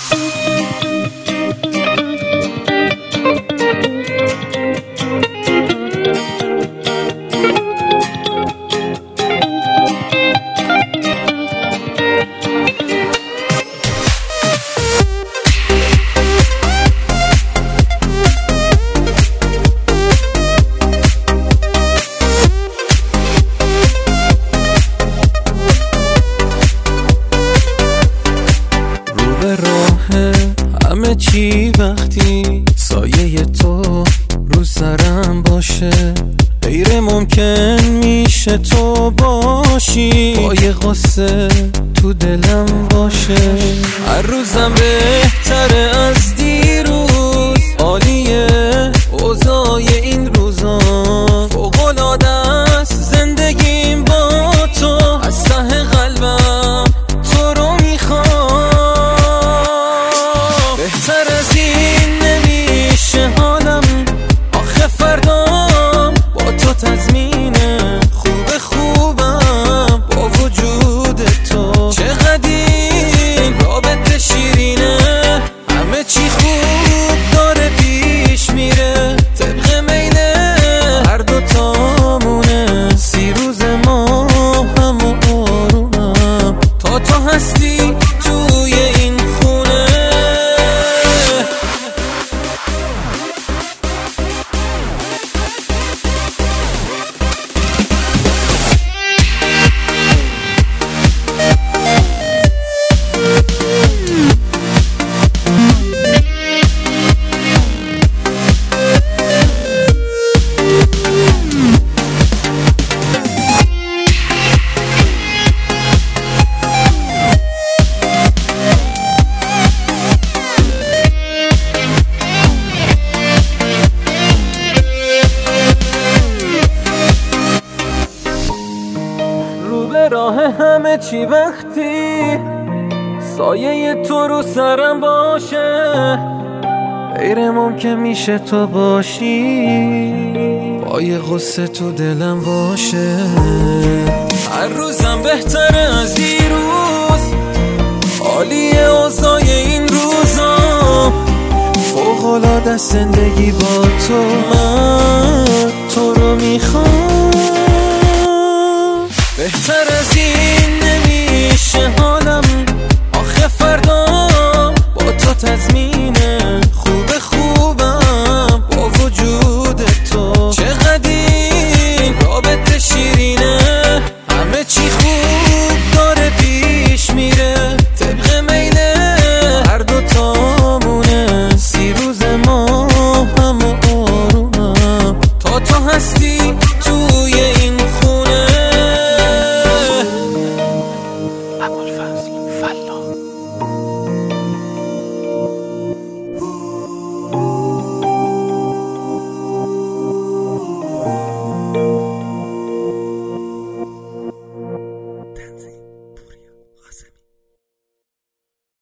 همه چی وقتی سایه تو رو سرم باشه، غیر ممکن میشه تو باشی، با یه غصه تو دلم باشه. هر روزم بهتره از دیروز، عالیه اوضاع این روزا، فوق‌العاده است زندگیم با تو، از ته قلبم تو رو میخوام. بهتر از این نمیشه حالم، آخه فردام با تو تضمینه، خوبم با وجود تو، چقدر این رابطه شیرینه، همه چی خوب داره پیش میره، طبق میله هر دوتامونه، 30 روز ما هم و آرومم تا تو هستی توی این خونه. راه همه چی وقتی سایه تو رو سرم باشه، غیر ممکن میشه تو باشی، با یه غصه تو دلم باشه. هر روزم بهتره از دیروز، عالیه اوضاع این روزا، فوق‌العاده زندگی با تو، من تو رو میخوام. بهتر از این نمیشه حالم، آخه فردام با تو تضمینه، خوبم با وجود تو، چقدر این رابطه شیرینه، همه چی خوب داره پیش میره، طبق میله هر دوتامونه، 30 روز ما هم و آرومم تا تو هستی